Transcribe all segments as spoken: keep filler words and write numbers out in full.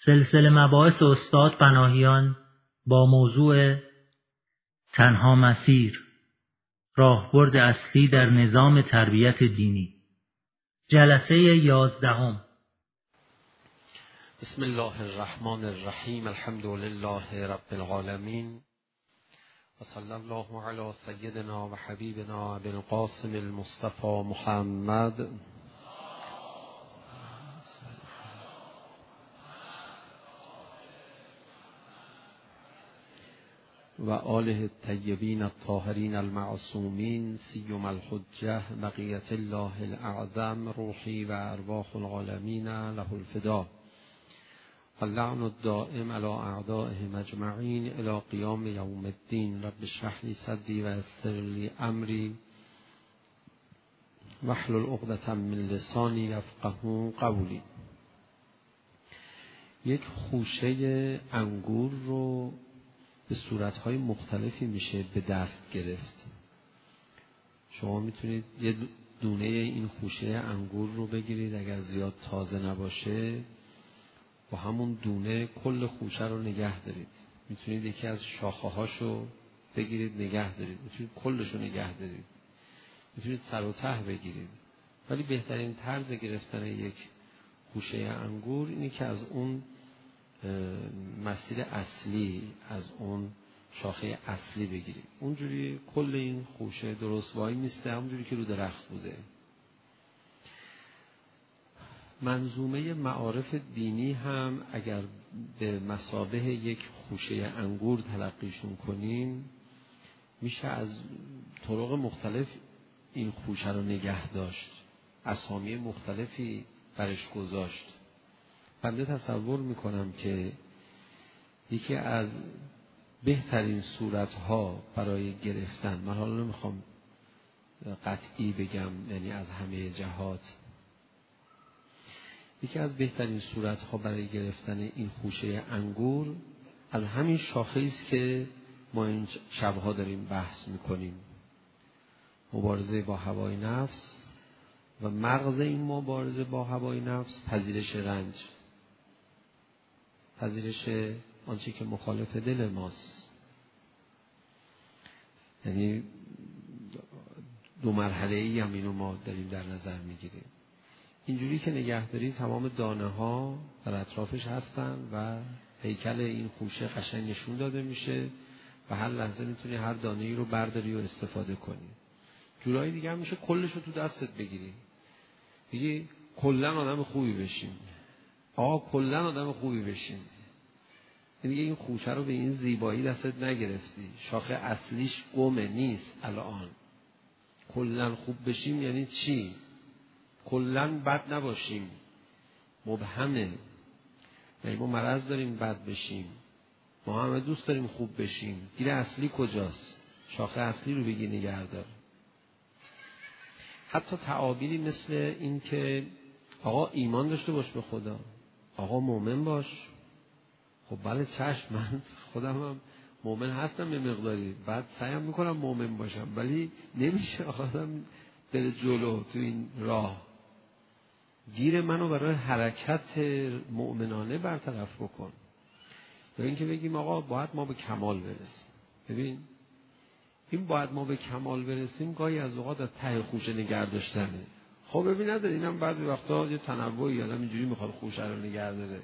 سلسله مباحث استاد پناهیان با موضوع تنها مسیر، راهبرد اصلی در نظام تربیت دینی، جلسه یازدهم. بسم الله الرحمن الرحیم. الحمد لله رب العالمین و صلی الله علی سیدنا و حبیبنا ابی القاسم المصطفى محمد و آله الطیبین الطاهرین المعصومین سیم الحجه بقیت الله الاعظم روحی و ارواح العالمین له الفدا اللعن الدائم علی اعدائهم اجمعین الی قیام یوم الدین. رب اشرح لی صدری و یسر لی امری واحلل عقدة من لسانی یفقهوا قولی. یک خوشه انگور رو به صورتهای مختلفی میشه به دست گرفت. شما میتونید یه دونه این خوشه انگور رو بگیرید، اگر زیاد تازه نباشه با همون دونه کل خوشه رو نگه دارید. میتونید یکی از شاخه هاشو بگیرید نگه دارید، میتونید کلش رو نگه دارید، میتونید سر و ته بگیرید. ولی بهترین طرز گرفتن یک خوشه انگور اینه که از اون مسیر اصلی، از اون شاخه اصلی بگیرید. اونجوری کل این خوشه درست وای میسته، همونجوری که رو درخت بوده. منظومه معارف دینی هم اگر به مثابه یک خوشه انگور تلقیشون کنیم، میشه از طرق مختلف این خوشه رو نگه داشت، اسامی مختلفی برش گذاشت. بنده تصور میکنم که یکی از بهترین صورتها برای گرفتن، من حالا نمیخوام قطعی بگم یعنی از همه جهات، یکی از بهترین صورتها برای گرفتن این خوشه انگور از همین شاخه است که ما این شبها داریم بحث میکنیم، مبارزه با هوای نفس و مغز این مبارزه با هوای نفس پذیرش رنج، پذیرش آنچه که مخالف دل ماست. یعنی دو مرحله ای هم اینو ما داریم در نظر میگیریم. اینجوری که نگهداری تمام دانه ها در اطرافش هستن و هیکل این خوشه قشنگ نشون داده میشه و هر لحظه میتونی هر دانه ای رو برداری و استفاده کنی. جورایی دیگه هم میشه کلش رو تو دستت بگیری، بگی کلن آدم خوبی بشیم، آقا کلن آدم خوبی بشیم. دیگه این خوشه رو به این زیبایی دستت نگرفتی، شاخه اصلیش گمه نیست. الان کلن خوب بشیم یعنی چی؟ کلن بد نباشیم، مبهمه. یعنی ما مرض داریم بد بشیم، ما همه دوست داریم خوب بشیم. گیر اصلی کجاست؟ شاخه اصلی رو بگی نگهدار. حتی تعابیری مثل این که آقا ایمان داشته باش به خدا، آقا مومن باش. خب بله چشم، من خودم هم مومن هستم به مقداری، بعد سعیم میکنم مومن باشم، ولی نمیشه آدم بره جلو تو این راه. گیر منو برای حرکت مؤمنانه برطرف بکن. یا اینکه بگیم آقا باید ما به کمال برسیم. ببین این باید ما به کمال برسیم گاهی از اوقات از ته خوشه نگه داشتنه. خب ببین نداره، اینم بعضی وقتا یه تنوعی آدم اینجوری میخواد خوشه رو نگه داره.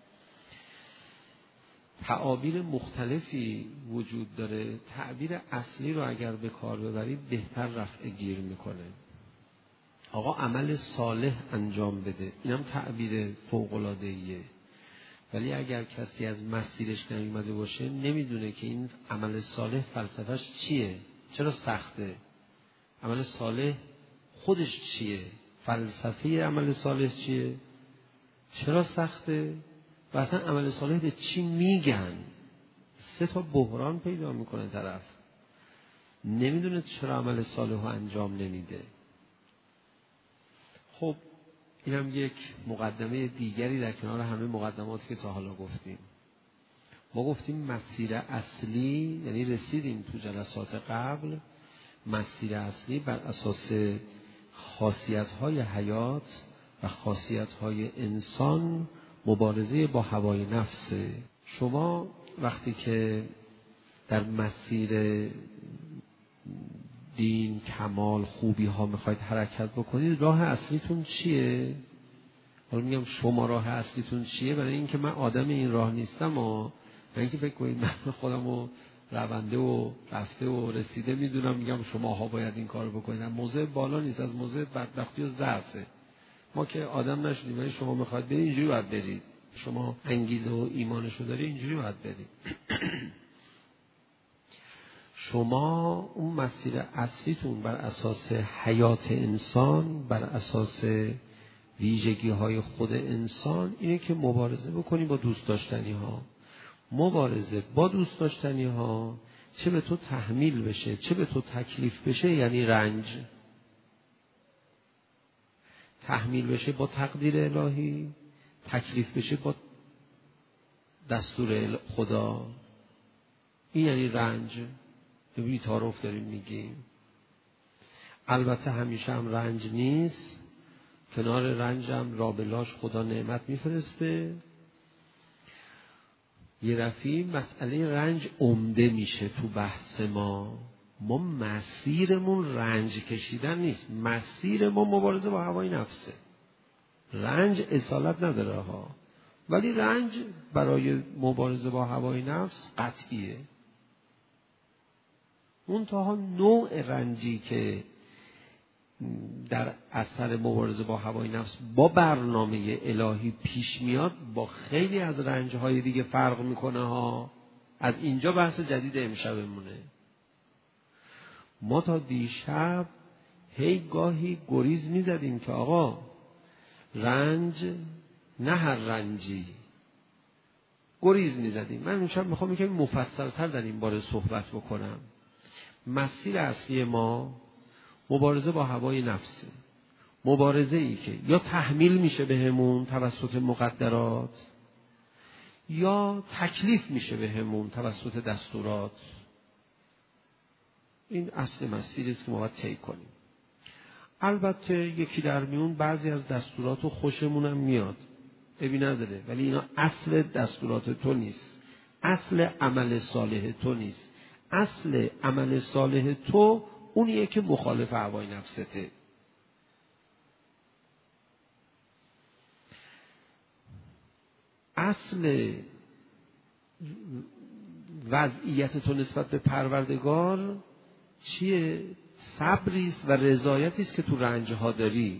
تعابیر مختلفی وجود داره. تعبیر اصلی رو اگر به کار ببری بهتر رفع گیر میکنه. آقا عمل صالح انجام بده، اینم تعبیر فوق‌العاده‌ایه. ولی اگر کسی از مسیرش نیومده باشه، نمیدونه که این عمل صالح فلسفهش چیه، چرا سخته، عمل صالح خودش چیه، فلسفه عمل صالح چیه، چرا سخته و اصلا عمل صالح به چی میگن. سه تا بحران پیدا میکنه طرف، نمیدونه چرا عمل صالح رو انجام نمیده. خب اینم یک مقدمه دیگری در کنار همه مقدماتی که تا حالا گفتیم. ما گفتیم مسیر اصلی، یعنی رسیدیم تو جلسات قبل، مسیر اصلی بر اساس خاصیت‌های حیات و خاصیت‌های انسان مبارزه با هوای نفس. شما وقتی که در مسیر دین، کمال، خوبی ها میخواید حرکت بکنید، راه اصلیتون چیه؟ حالا میگم شما راه اصلیتون چیه، برای اینکه من آدم این راه نیستم و اینکه فکر کنید من خودم رو رونده و رفته و رسیده میدونم، میگم شماها باید این کارو بکنید. موضع بالا نیست، از موضع بدبختی و ضعفه. ما که آدم نشدیم، ولی شما میخواید برید اینجوری باید برید. شما انگیزه و ایمانشو داری، اینجوری باید برید. شما اون مسیر اصلیتون بر اساس حیات انسان، بر اساس ویژگی های خود انسان اینه که مبارزه بکنی با دوست داشتنی ها. مبارزه با دوست داشتنی ها چه به تو تحمیل بشه چه به تو تکلیف بشه، یعنی رنج. تحمیل بشه با تقدیر الهی، تکلیف بشه با دستور خدا، این یعنی رنج. بی تعارف داریم میگیم. البته همیشه هم رنج نیست، کنار رنج هم رابلاش خدا نعمت میفرسته. یه رفی مسئله رنج عمده میشه تو بحث ما. ما مسیرمون رنج کشیدن نیست، مسیر ما مبارزه با هوای نفسه. رنج اصالت نداره ها، ولی رنج برای مبارزه با هوای نفس قطعیه. منتها نوع رنجی که در اثر مبارزه با هوای نفس با برنامه الهی پیش میاد با خیلی از رنج‌های دیگه فرق میکنه ها. از اینجا بحث جدید امشبمونه. ما تا دیشب هی گاهی گریز میزدیم که آقا رنج نه هر رنجی، گریز میزدیم. من امشب میخوام یکم مفصل‌تر در این باره صحبت بکنم. مسیر اصلی ما مبارزه با هوای نفسه. مبارزه ای که یا تحمیل میشه بهمون توسط مقدرات یا تکلیف میشه بهمون توسط دستورات. این اصل مسیری است که ما باید طی کنیم. البته یکی در میون بعضی از دستورات رو خوشمون هم میاد، عیبی نداره، ولی اینا اصل دستورات تو نیست، اصل عمل صالح تو نیست. اصل عمل صالح تو اونیه که مخالف هوای نفسته. اصل وضعیت تو نسبت به پروردگار چیه؟ صبریست و رضایتیست که تو رنجها داری.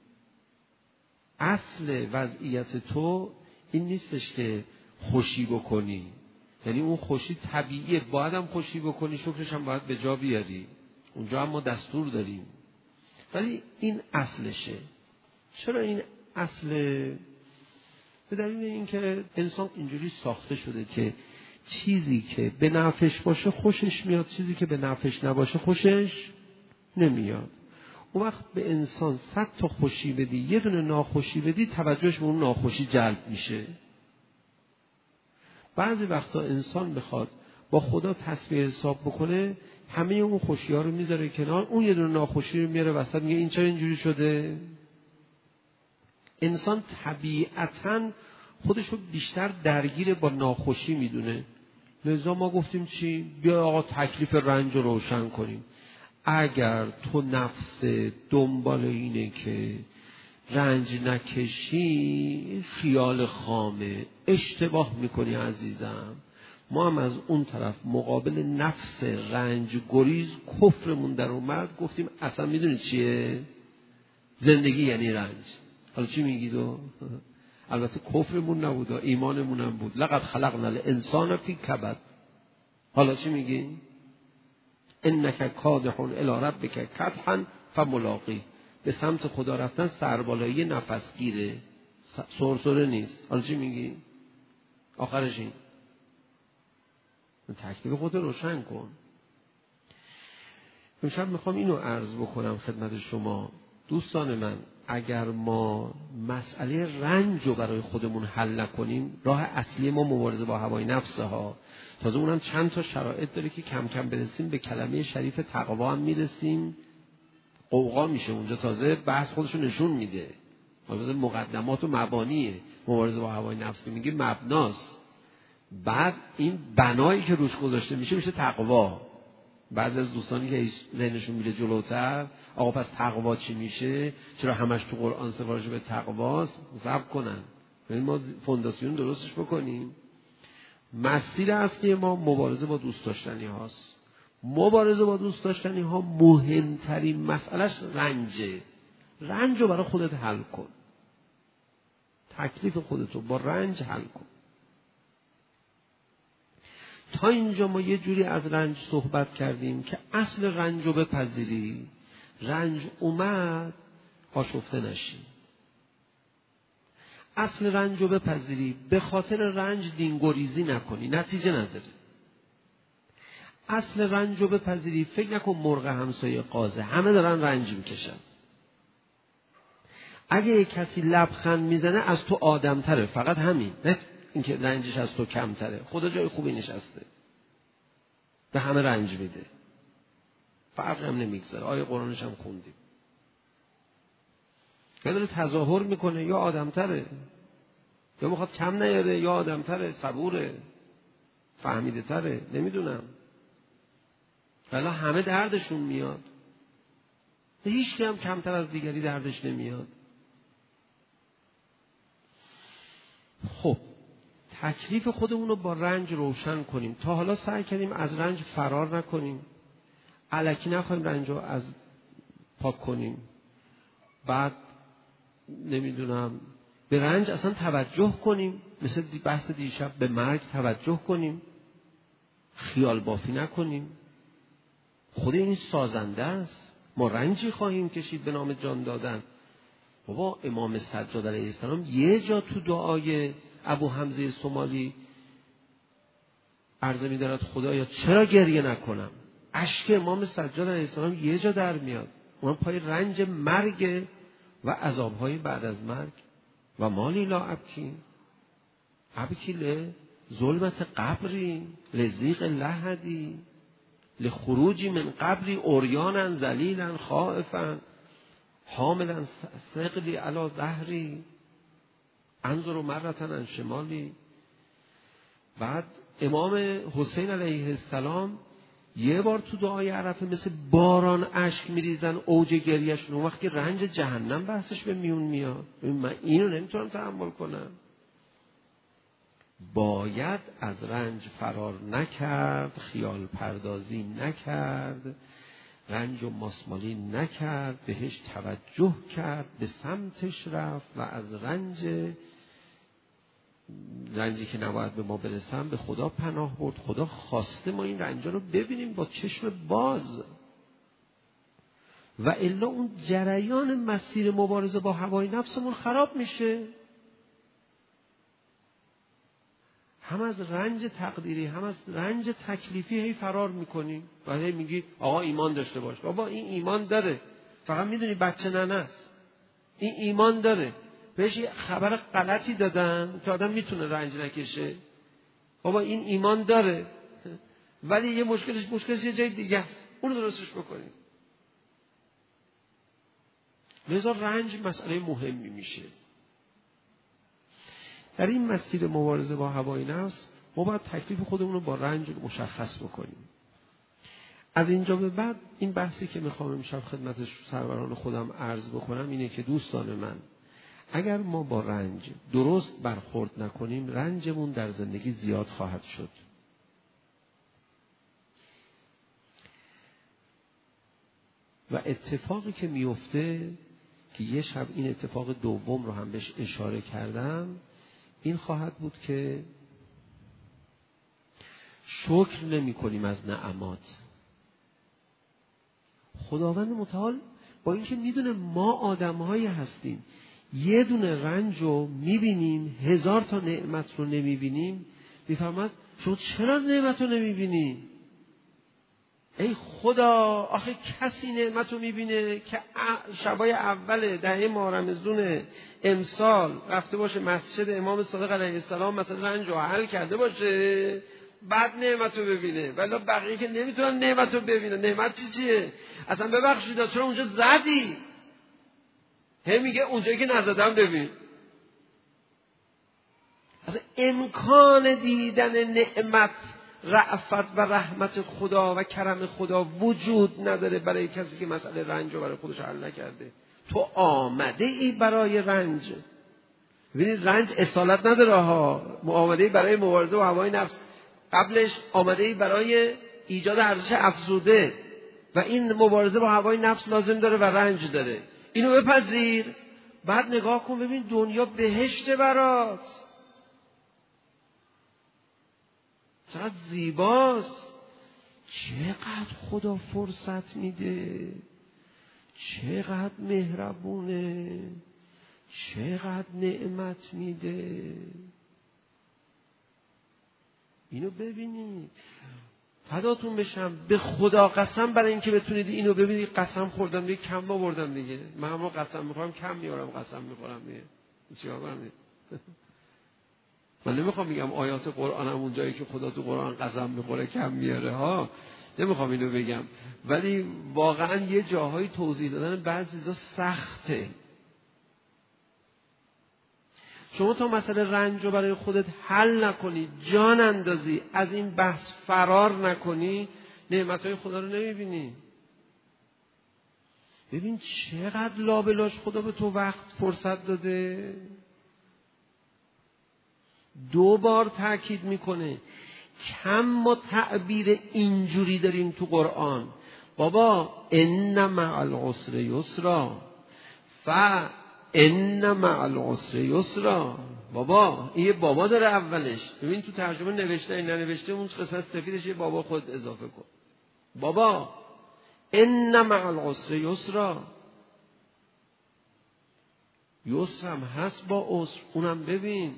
اصل وضعیت تو این نیستش که خوشی بکنی، یعنی اون خوشی طبیعیه، باید هم خوشی بکنی، شکرش هم باید به جا بیاری، اونجا هم ما دستور داریم، ولی این اصلشه. چرا این اصل؟ به دلیل اینکه انسان اینجوری ساخته شده که چیزی که به نفعش باشه خوشش میاد، چیزی که به نفعش نباشه خوشش نمیاد. اون وقت به انسان صد تا خوشی بدی، یه دونه ناخوشی بدی، توجهش به اون ناخوشی جلب میشه. بعضی وقتا انسان بخواد با خدا تسبیح حساب بکنه، همه اون خوشی ها رو میذاره کنار، اون یه دونه ناخوشی رو میاره وسط، میگه این چرا اینجوری شده؟ انسان طبیعتاً خودشو بیشتر درگیر با ناخوشی میدونه. لذا ما گفتیم چی؟ بیا آقا تکلیف رنج رو روشن کنیم. اگر تو نفس دنبال اینه که رنج نکشی، خیال خامه، اشتباه میکنی عزیزم. ما هم از اون طرف مقابل نفس رنج گریز کفرمون در اومد، گفتیم اصلا میدونی چیه؟ زندگی یعنی رنج. حالا چی میگی تو؟ البته کفرمون نبود، ایمانمون هم بود. لقد خلقنا الانسان فی کبد. حالا چی میگی؟ انک کادح الی ربک کدحا فملاقی. به سمت خدا رفتن سربالایی نفسگیره، سرسره نیست. حالا چی میگی؟ آخرش این تکلیف خودت روشن کن. امشب میخوام اینو عرض بکنم خدمت شما دوستان من. اگر ما مسئله رنج رو برای خودمون حل نکنیم، راه اصلی ما مبارزه با هوای نفسه ها. تازه اونم چند تا شرایط داره که کم کم برسیم به کلمه شریف تقوا هم میرسیم، قوقا میشه اونجا، تازه بحث خودشو نشون میده. تازه مقدمات و مبانیه. مبارزه با هوای نفس که میگه مبناست. بعد این بنایی که روش گذاشته میشه میشه تقوا. بعضی از دوستانی که ذهنشون میره جلوتر، آقا پس تقوا چی میشه؟ چرا همش تو قرآن سفارش به تقواست؟ صبر کنن. یعنی ما فونداسیون درستش بکنیم. مسیر اصلی ما مبارزه با دوست داشتنی هاست. مبارزه با دوست داشتنی ها مهمترین مسئلهش رنجه. رنج رو برای خودت حل کن. تکلیف خودتو با رنج حل کن. تا اینجا ما یه جوری از رنج صحبت کردیم که اصل رنج رو بپذیری. رنج اومد آشفته نشی. اصل رنج رو بپذیری، به خاطر رنج دینگوریزی نکنی، نتیجه نداره. اصل رنج رو بپذیری، فکر نکن مرغ همسایه قازه، همه دارن رنج میکشن. اگه یک کسی لبخند میزنه از تو آدمتره، فقط همین، نه اینکه رنجش از تو کمتره. خدا جای خوبی نشسته، به همه رنج میده، فرق هم نمیگذاره. آیه قرآنش هم خوندیم. یا داره تظاهر میکنه یا آدمتره، یا میخواد کم نیاره یا آدمتره، صبوره، فهمیده تره، نمیدونم. ولی همه دردشون میاد، هیچ هم کمتر از دیگری دردش نمیاد. خب تکلیف خودمون رو با رنج روشن کنیم. تا حالا سعی کردیم از رنج فرار نکنیم، الکی نخواهیم رنج رو از پاک کنیم. بعد نمیدونم به رنج اصلا توجه کنیم، مثل بحث دیشب به مرگ توجه کنیم، خیال بافی نکنیم. خود این سازنده است. ما رنجی خواهیم کشید به نام جان دادن. بابا امام سجاد علیه السلام یه جا تو دعای ابو حمزه سومالی عرض می دارد خدایا چرا گریه نکنم؟ اشک امام سجاد علیه السلام یه جا در میاد. اون پای رنج مرگ و عذابهای بعد از مرگ. و مالی لا ابکی ابکی له ظلمت قبری لزیق لحدی لخروجی من قبری اوریانا ذلیلا خائفا حاملا ثقلی علی ظهری انظر مرتن عن شمالی. بعد امام حسین علیه السلام یه بار تو دعای عرفه مثل باران اشک میریزن، اوج گریهشون. اون وقت که رنج جهنم بحثش به میون میاد، من اینو نمیتونم تحمل کنم. باید از رنج فرار نکرد، خیال پردازی نکرد، رنج و ماسمالی نکرد، بهش توجه کرد، به سمتش رفت و از رنج رنجی که نباید به ما برسن به خدا پناه برد. خدا خواسته ما این رنجا رو ببینیم با چشم باز، و الا اون جریان مسیر مبارزه با هوای نفسمون خراب میشه. هم از رنج تقدیری هم از رنج تکلیفی هی فرار میکنیم و هی میگی آقا ایمان داشته باش. بابا این ایمان داره، فقط میدونی بچه ننه است. این ایمان داره، بهش یه خبر غلطی دادن که آدم میتونه رنج نکشه. بابا این ایمان داره، ولی یه مشکلش مشکلش یه جای دیگه است، اون رو درستش بکنیم. لذا رنج مسئله مهمی میشه. در این مسیر مبارزه با هوای نفس ما باید تکلیف خودمون رو با رنج مشخص بکنیم. از اینجا به بعد این بحثی که میخوام امشب خدمت سروران خودم عرض بکنم اینه که دوستان من، اگر ما با رنج درست برخورد نکنیم رنجمون در زندگی زیاد خواهد شد. و اتفاقی که میفته که یه شب این اتفاق دوم رو هم بهش اشاره کردم، این خواهد بود که شکر نمی کنیم از نعمات. خداوند متعال با اینکه میدونه ما آدم‌هایی هستیم، یه دونه رنج رو میبینیم، هزار تا نعمت رو نمیبینیم، میفرماد شما چرا نعمت رو نمیبینی؟ ای خدا، آخه کسی نعمت رو میبینه که شبای اول دهه ماه رمضان امسال رفته باشه مسجد امام صادق علیه السلام مثلا رنج رو حل کرده باشه، بعد نعمت رو ببینه. ولی بقیه که نمیتونن نعمت رو ببینه. نعمت چی چیه؟ اصلا ببخشید چرا اونجا زدی؟ هی میگه اونجایی که نزدم ببین. امکان دیدن نعمت، رأفت و رحمت خدا و کرم خدا وجود نداره برای کسی که مسئله رنج رو برای خودش حل نکرده. تو آمده ای برای رنج. ببینید رنج اصالت نداره ها، آمده ای برای مبارزه با هوای نفس، قبلش آمده ای برای ایجاد ارزش افزوده و این مبارزه با هوای نفس لازم داره و رنج داره. اینو بپذیر، بعد نگاه کن ببین دنیا بهشت برات، چقدر زیباست، چقدر خدا فرصت میده، چقدر مهربونه، چقدر نعمت میده. اینو ببینید. فداتون بشم، به خدا قسم برای اینکه بتونید اینو ببینید قسم خوردم دیگه، کم آوردم دیگه. من هم قسم میخورم کم میارم، قسم میخورم دیگه. چیکار کنم دیگه؟ من نمیخوام بگم آیات قرآن هم اون جایی که خدا تو قرآن قسم میخوره کم میاره ها، نمیخوام اینو بگم، ولی واقعا یه جاهای توضیح دادن بعضی چیزا سخته. شما تا مسئله رنج رو برای خودت حل نکنی، جان اندازی، از این بحث فرار نکنی، نعمتهای خدا رو نمیبینی. ببین چقدر لابلاش خدا به تو وقت فرصت داده. دو بار تأکید میکنه، کم ما تعبیر اینجوری داریم تو قرآن، بابا ان مع العسر یسرا ف ان مع العسر یسرا. بابا این یه بابا داره اولش، ببین تو ترجمه نوشته این ننوشته، اون قسمت سفیدش یه بابا خود اضافه کن. بابا ان مع العسر یسرا، یسر هم هست با عسر، اونم ببین.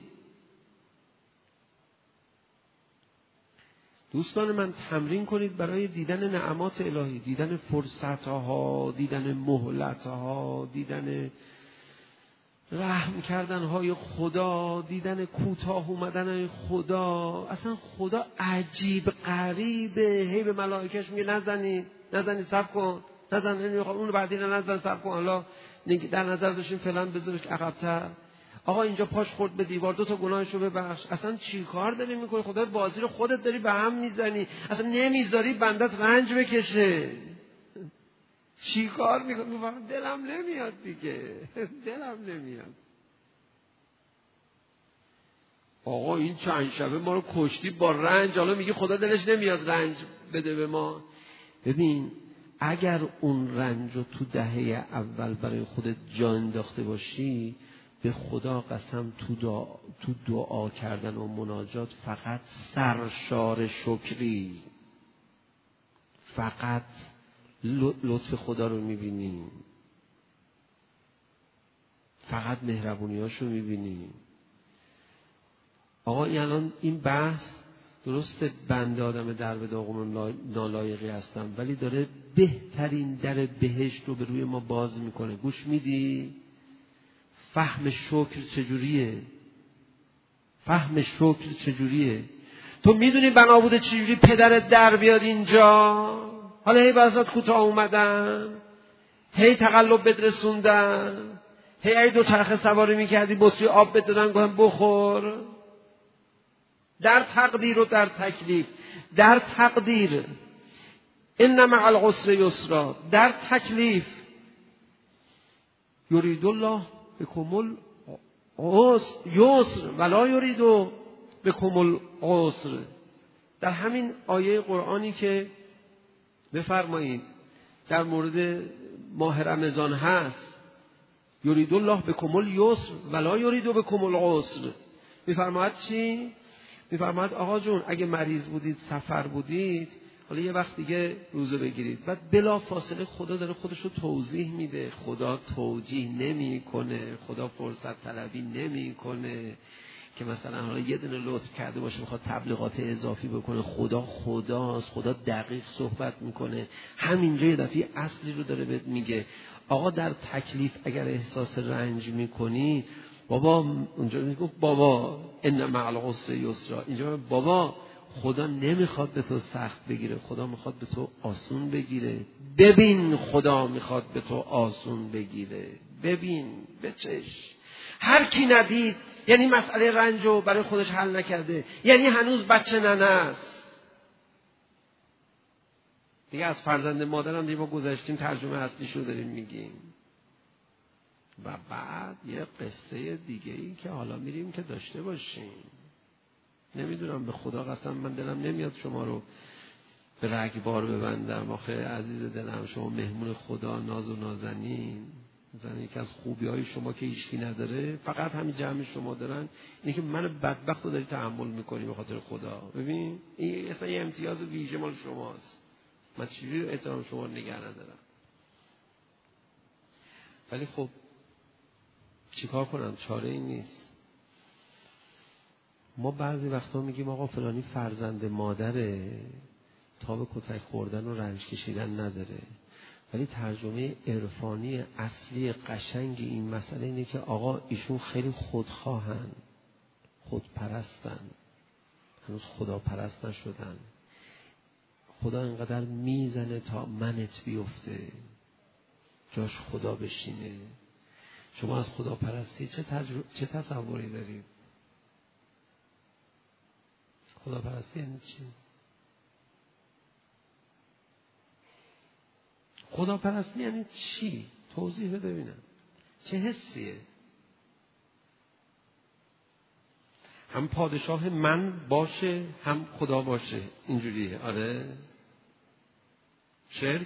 دوستان من تمرین کنید برای دیدن نعمات الهی، دیدن فرصتها، دیدن مهلتها، دیدن رحم کردنهای خدا، دیدن کوتاه اومدن خدا. اصلا خدا عجیب غریبه. هی به ملائکهش میگه نزنید، نزنید، صبر کن، نزن، نمیخوام اون بعدی نزن، صبر کن، حالا در نظر داشتیم فلان بذارش عقب‌تر. آقا اینجا پاش خورد به دیوار، دو تا گناهشو ببخش. اصلا چی کار داری میکنی؟ خدا بازی رو خودت داری به هم میزنی، اصلا نمیذاری بندت رنج بکشه. چی کار میکنی؟ میفهمم دلم نمیاد دیگه، دلم نمیاد. آقا این چند شبه ما رو کشتی با رنج، حالا میگی خدا دلش نمیاد رنج بده به ما. ببین اگر اون رنج رو تو دهه اول برای خودت جا انداخته باشی، به خدا قسم تو دعا, تو دعا کردن و مناجات فقط سرشار شکری، فقط لطف خدا رو میبینی، فقط مهربونیاشو میبینی. آقا این الان این بحث درسته بنده آدم در به داغون نالایقی هستم، ولی داره بهترین در بهشت رو به روی ما باز میکنه. گوش میدی؟ فهم شکر چجوریه؟ فهم شکر چجوریه؟ تو میدونی بنا بوده چجوری پدرت در بیاد اینجا؟ حالا هی بازات کوتاه اومدن، هی تقلب بدرسوندن، هی ای دو چرخه سواری میکردی بطری آب بدادن گفتن بخور. در تقدیر و در تکلیف، در تقدیر ان مع العسر یسرا، در تکلیف یرید الله بکم العسر ولا یرید بکم العسر. در همین آیه قرآنی که بفرمایید در مورد ماه رمضان هست، یرید الله بکم الیسر ولا یرید بکم العسر، میفرماید چی؟ میفرماید آقا جون اگه مریض بودید، سفر بودید، حالا یه وقت دیگه روزه بگیرید. بعد بلا فاصله خدا داره خودش رو توضیح میده. خدا توجیه نمی کنه، خدا فرصت طلبی نمی کنه که مثلا حالا یه دونه لطف کرده باشه میخواد تبلیغات اضافی بکنه. خدا خداست، خدا دقیق صحبت میکنه. همینجا یه دفعه اصلی رو داره بهت میگه. آقا در تکلیف اگر احساس رنج میکنی، بابا اونجا میگه بابا ان مع العسر یسرا، اینجا بابا خدا نمیخواد به تو سخت بگیره، خدا میخواد به تو آسون بگیره. ببین خدا میخواد به تو آسون بگیره، ببین بچش. هر کی ندید یعنی مسئله رنج رو برای خودش حل نکرده، یعنی هنوز بچه ننه است. دیگه از فرزند مادرم دیگه ما گذاشتیم، ترجمه اصلیش رو داریم میگیم. و بعد یه قصه دیگه ای که حالا میریم که داشته باشیم. نمیدونم، به خدا قسم من دلم نمیاد شما رو به رگبار ببندم. آخه عزیز دلم، شما مهمون خدا، ناز و نازنین. مثلا یکی از خوبی های شما که هیچکی نداره، فقط همین جمع شما دارن، اینه که من بدبخت رو داری تحمل میکنی به خاطر خدا. ببین این اصلا یه امتیاز ویژه مال شماست. من چجوری احترام شما رو نگه ندارم؟ ولی خب چیکار کنم؟ چاره این نیست. ما بعضی وقتا میگیم آقا فلانی فرزند مادره، تاب کتک خوردن و رنج کشیدن نداره. ولی ترجمه عرفانی اصلی قشنگ این مسئله اینه که آقا ایشون خیلی خودخواهن، خودپرستن، هنوز خدا پرست نشدن. خدا اینقدر میزنه تا منت بیفته، جاش خدا بشینه. شما از خدا پرستی چه, تجر... چه تصوری دارید؟ خدا پرستی یعنی چی؟ خدا پرستی یعنی چی؟ توضیح بده ببینم. چه حسیه؟ هم پادشاه من باشه، هم خدا باشه، اینجوریه. آره شرک.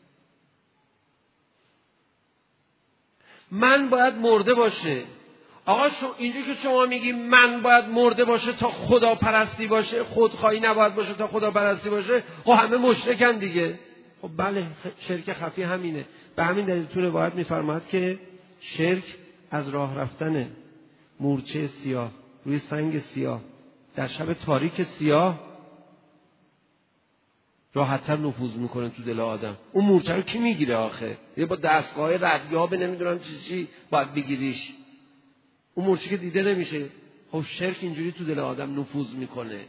من باید مرده باشه. آقا شو اینجوری که شما میگی من باید مرده باشه تا خدا پرستی باشه، خودخواهی نباید باشه تا خدا پرستی باشه، خب همه مشرکن دیگه. خب بله، شرک خفی همینه. به همین دلیل تو روایت میفرماد که شرک از راه رفتن مورچه سیاه روی سنگ سیاه در شب تاریک سیاه راحت‌تر نفوذ میکنه تو دل آدم. اون مورچه رو کی میگیره آخه؟ یه با دستگاه ردیاب نمیدونم چی چی باید بگیریش. اون مورچه که دیده نمیشه. خب شرک اینجوری تو دل آدم نفوذ میکنه.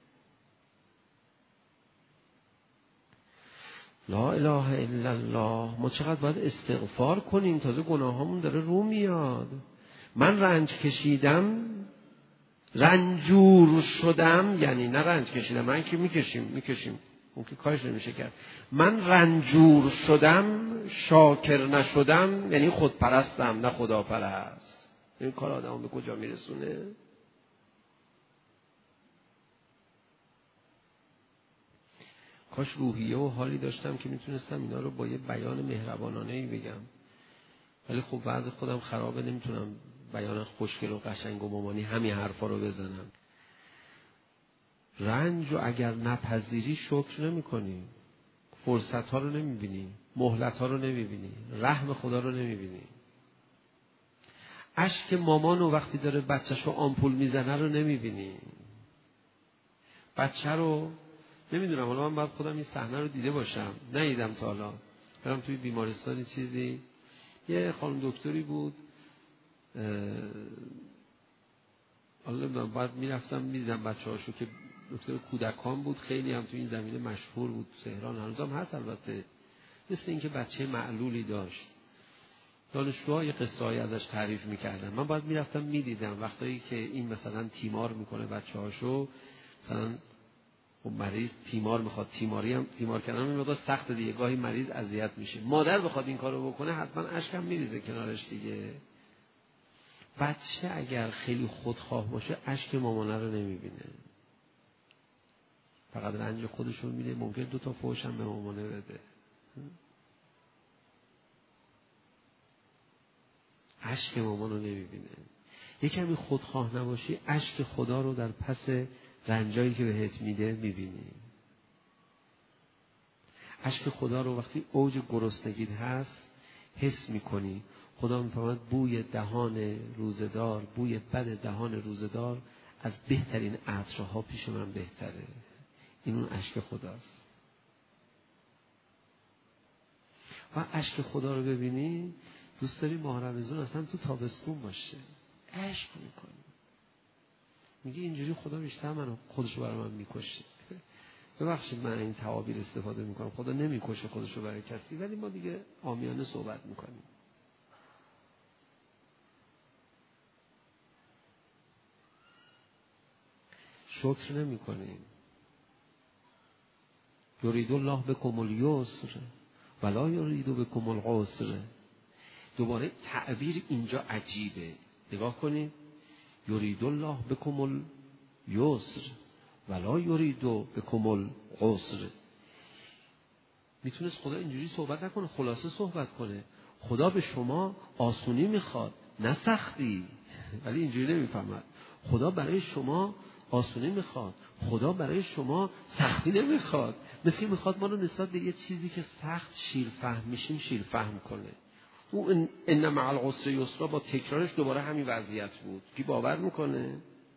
لا اله الا الله. ما چقدر باید استغفار کنیم، تازه گناهامون داره رو میاد. من رنج کشیدم، رنجور شدم، یعنی نه رنج کشیدم، من که میکشیم میکشیم اون که کارش نمیشه کرد. من رنجور شدم، شاکر نشدم، یعنی خودپرستم نه خدا پرست. این کار آدمو به کجا میرسونه؟ کاش روحیه و حالی داشتم که میتونستم اینا رو با یه بیان مهربانانه‌ای بگم. ولی خب وضع خودم خرابه، نمیتونم بیان خوشگل و قشنگ و مامانی همین حرفا رو بزنم. رنج رو اگر نپذیری شکر نمی کنی، فرصت ها رو نمی بینی، مهلت ها رو نمی بینی، رحم خدا رو نمی بینی. اشک مامانو وقتی داره بچه‌شو آمپول میزنه رو نمی بینی. بچه رو نمیدونم، حالا من باید خودم این صحنه رو دیده باشم، ندیدم تا حالا. برم توی بیمارستانی چیزی، یه خانم دکتری بود، حالا من باید میرفتم میدیدم بچه هاشو که دکتر کودکان بود، خیلی هم توی این زمینه مشهور بود، تهران هنوز هم هست البته. مثل این که بچه معلولی داشت، دانشجوها یه قصه‌ای ازش تعریف میکردن. من باید میرفتم میدیدم وقتایی که این مثلا تیمار میکنه بچه هاشو، مثلا خب مریض تیمار میخواد، تیماری هم تیمار کردن این مقدار سخت دیگه، گاهی مریض اذیت میشه، مادر بخواد این کارو بکنه حتما اشکم میریزه کنارش دیگه. بچه اگر خیلی خودخواه باشه اشک مامانه رو نمیبینه، فقط رنج خودشون میده. ممکن دو تا فحش هم به مامانه بده. اشک مامان رو نمیبینه. یه کمی خودخواه نباشی اشک خدا رو در پس رنجایی که بهت میده میبینی. اشک خدا رو وقتی اوج گرسنگیت هست حس میکنی. خدا میفهمد بوی دهان روزدار، بوی بد دهان روزدار از بهترین عطرها پیش من بهتره. این اون اشک خداست. و اشک خدا رو ببینی، دوست داری ماه رمضان اصلا تو تابستون باشه، اشک میکنی، میگه اینجوری خدا بیشتر منو خودشو برای من میکشه. ببخشید من این تعابیر استفاده میکنم، خدا نمیکشه خودشو برای کسی، ولی ما دیگه عامیانه صحبت میکنیم. شکر نمی کنیم. یرید الله بکم الیسر ولا یرید بکم العسر. دوباره تعبیر اینجا عجیبه. نگاه کنید. یرید الله بکم الیسر ولا یرید بکم العسر. میتونست خدا اینجوری صحبت نکنه، خلاصه صحبت کنه. خدا به شما آسونی میخواد نه سختی، ولی اینجوری نمیفهمد. خدا برای شما آسونی میخواد، خدا برای شما سختی نمیخواد. مثل میخواد ما رو نسبت به یه چیزی که سخت شیر فهم میشیم شیر فهم کنه. اون ان مع العسر یسرا با تکرارش دوباره همین وضعیت بود. کی باور میکنه؟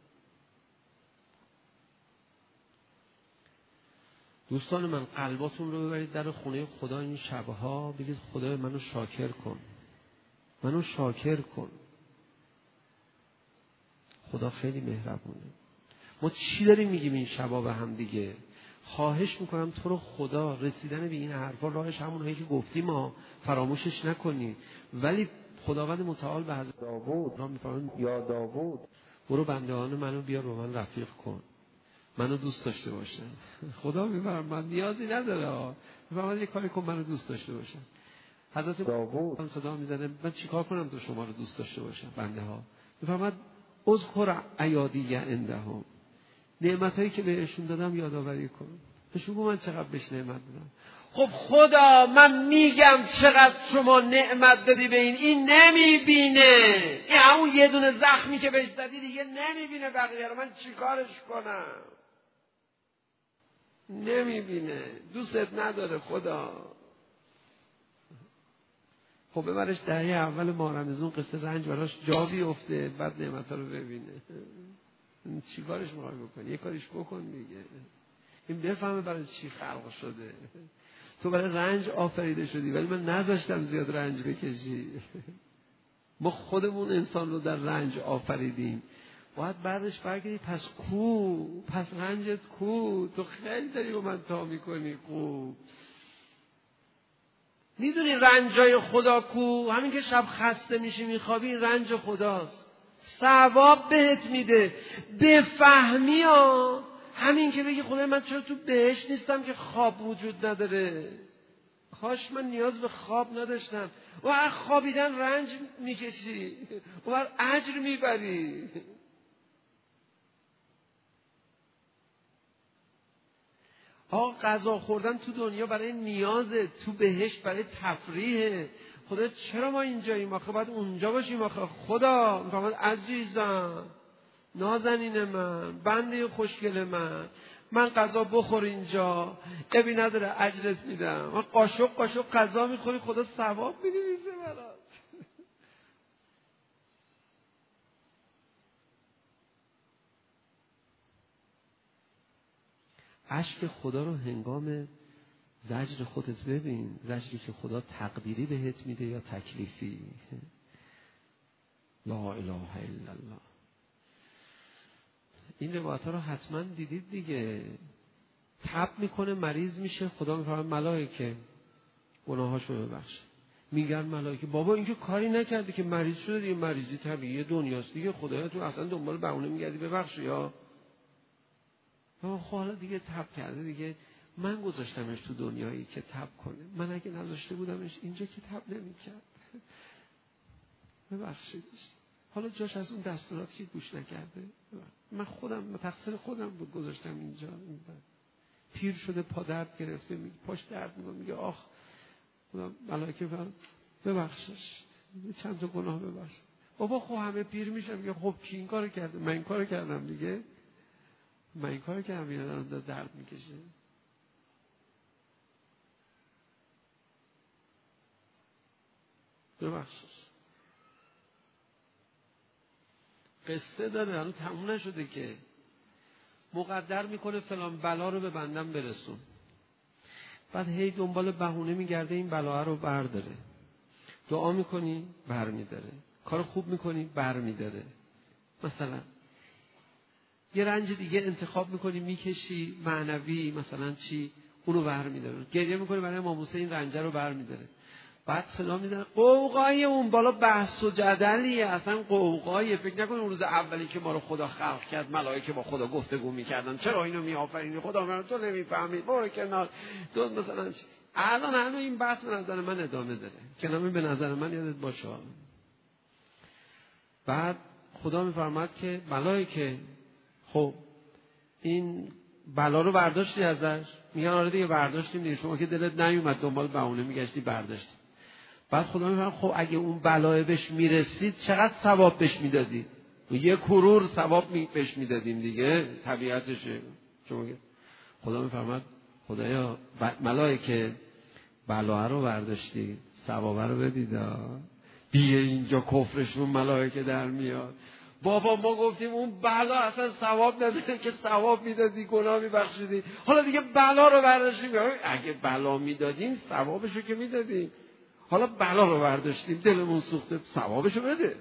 دوستان من، قلباتون رو ببرید در خونه خدا این شبها، بگید خدای منو شاکر کن، منو شاکر کن. خدا خیلی مهربونه. ما چی داریم میگیم این شبا به هم دیگه؟ خواهش میکنم تو رو خدا رسیدن به این حرفا راهش همونهایی که گفتیم ما فراموشش نکنی. ولی خداوند متعال به حضرت داوود را میفرماید یا داوود برو بندگان منو بیار با من رفیق کن، منو دوست داشته باشن. خدا میفرماید من نیازی نداره، میفرماید یه کاری کن منو دوست داشته باشن. حضرت داوود صدا میزنه من چیکار کنم تو شما رو دوست داشته باشم؟ بنده ها میفرماید اذکر ایادی عندهم، نعمتایی که بهشون دادم یادآوری کن. بهشون بگو من چقدر بهش نعمت دادم. خب خدا من میگم چقدر شما نعمت دادی به این، این نمیبینه. این همون یه دونه زخمی که بهش زدی دیگه نمیبینه بقیه رو. من چیکارش کنم؟ نمیبینه، دوستت نداره خدا. خب ببرش دهه اول ماه رمضان قصه رنج براش جا بیفته، بعد نعمت‌ها رو ببینه. چی کارش می‌خوای بکنی؟ یه کاریش بکن دیگه. این بفهمه برای چی خلق شده. تو برای رنج آفریده شدی، ولی من نذاشتم زیاد رنج بکشی. ما خودمون انسان رو در رنج آفریدیم. باید بعدش برگردی پس کو؟ پس رنجت کو؟ تو خیلی داری با من تا میکنی کو؟ میدونی رنجای خدا کو؟ همین که شب خسته میشی میخوابی، این رنج خداست. ثواب بهت میده. بفهمی ها. همین که بگی خدای من چرا تو بهشت نیستم که خواب وجود نداره؟ کاش من نیاز به خواب نداشتم. و هر خوابیدن رنج میکشی و هر اجر میبری. آقا غذا خوردن تو دنیا برای نیازه، تو بهشت برای تفریحه. خدا چرا ما اینجاییم؟ آخه باید اونجا باشیم. آخه خدا میفهمد عزیزم، نازنین من، بنده خوشگل من، من غذا بخور اینجا، ابی نداره اجرت میدم. من قاشق قاشق غذا میخوری، خدا ثواب می‌نویسه برات. اشک خدا رو هنگام زجر خودت ببین، زجری که خدا تقدیری بهت میده یا تکلیفی. لا اله الا الله. این روایت ها رو حتما دیدید دیگه. تب میکنه مریض میشه، خدا میفرماید ملائکه گناهاشو ببخش. میگن ملائکه بابا این که کاری نکرده که مریض شده دیگه، مریضی طبیعیه دنیاست دیگه، خدایا تو اصلا دنبال بهونه میگردی ببخش یا خب حالا دیگه تب کرده دیگه، من گذاشتمش تو دنیایی که تب کنه، من اگه نذاشته بودمش اینجا که تب نمیکرد. ببخشیدش. حالا جاش از اون دستوراتی که گوش نکرده، من خودم تقصیر خودم بود گذاشتم اینجا. پیر شده پا درد گرفته، میگه پاش درد میکنه، میگه آخ خدا ملائکه ببخشش، چند تا گناه ببخش. بابا خب همه پیر میشن، میگه خب کی این کارو کرده؟ من این کارو کردم دیگه، من این کارو کردم، اینا درد میکشه. ببخشش. قصه داره، هنوز تموم نشده که. مقدر میکنه فلان بلا رو به بندم برسون، بعد هی دنبال بهونه میگرده این بلا رو برداره. دعا میکنی برمیداره، کار خوب میکنی برمیداره. مثلا یه رنج دیگه انتخاب میکنی میکشی معنوی، مثلا چی، اونو برمیداره. گریه میکنی برای امام حسین، این رنج رو برمیداره. بعد صدا میزنه قوقای اون بالا بحث و جدلیه، اصلا قوقایه. فکر نکن اون روز اولی که ما رو خدا خلق کرد ملائکه با خدا گفتگو میکردن چرا اینو میآفرینی، خدا من تو نمیفهمید برو کنار تو مثلا. الان الان این بحث به نظر من ادامه داره که نمی به نظر من یادت باشه. بعد خدا میفرماد که ملائکه خب این بلا رو برداشتی ازش؟ میگن آره دیگه برداشتیم دیگه، شما که دلت نیومد دنبال بهونه میگشتی برداشتی. بعد خدا میفرماد خب اگه اون بلای بهش میرسید چقدر ثواب بهش میدادید؟ یه کرور ثواب بهش میدادیم دیگه، طبیعتشه. شما خدا میفرماد خدایا ملائکه بلا رو برداشتی ثواب رو بدید دیگه، اینجا کفرشون ملائکه در میاد. بابا ما گفتیم اون بلا اصلا ثواب نداره که ثواب میدادی گناه میبخشیدی، حالا دیگه بلا رو برداشتیم. اگه بلا میدادیم ثوابشو که میدادیم، حالا بلا رو برداشتیم دلمون سوخته ثوابشو بده.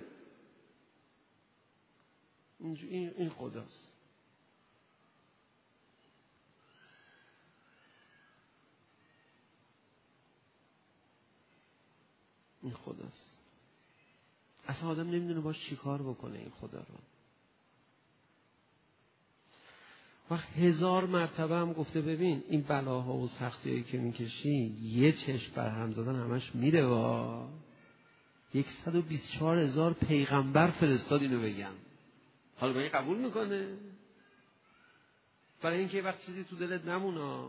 این این خداست. این خداست. اصلا آدم نمیدونه باش چی کار بکنه این خدا رو. و هزار مرتبه هم گفته ببین این بلاها و سختیایی که میکشی یه چشم بر هم زدن همش میره وا. صد و بیست و چهار هزار پیغمبر فرستاد اینو بگم. حالا با این قبول میکنه؟ برای اینکه وقت چیزی تو دلت نمونه.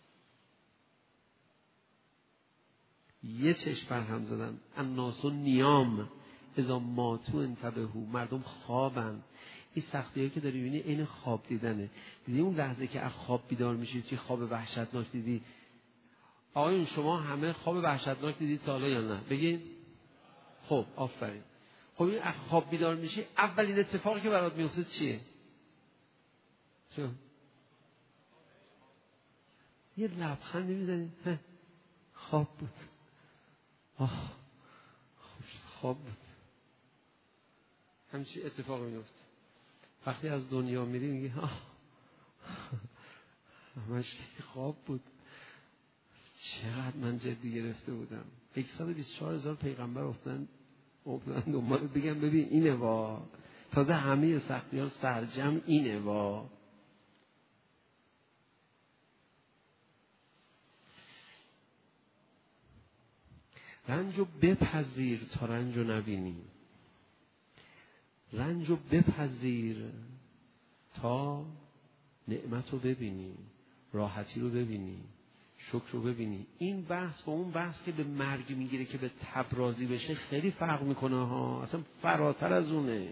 یه چشم بر هم زدن. الناس نیام اذا ماتو انتبهوا، مردم خوابن. این سختیایی که داری میبینی عین خواب دیدنه. دیدی اون لحظه که از خواب بیدار میشی چی خواب وحشتناک دیدی؟ آقایون شما همه خواب وحشتناک دیدید تا حالا یا نه؟ بگین. خب آفرین. خب این از خواب بیدار میشی اولین اتفاقی که برات میفته چیه؟ چه؟ یه لبخند میزنی خواب بود. آه خواب بود. همچین اتفاق میفته. وقتی از دنیا میری میگی آه همش خواب بود، چقدر من جدی گرفته بودم. صد و بیست و چهار هزار پیغمبر افتادن افتادن دنبال بگم ببین اینه وا، تازه همه سختی ها سرجم اینه وا. رنجو بپذیر تا رنجو نبینی، رنجو بپذیر تا نعمت رو ببینی، راحتی رو ببینی، شکر رو ببینی. این بحث با اون بحث که به مرگ میگیره که به تب راضی بشه خیلی فرق میکنه ها، اصلا فراتر از اونه.